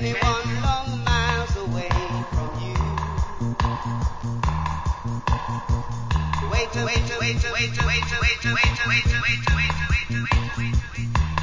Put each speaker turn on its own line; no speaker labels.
anyone long miles away from you. Wait, wait, wait, wait, wait, wait, wait, wait, wait, wait, wait, wait, wait, wait, wait, wait, wait.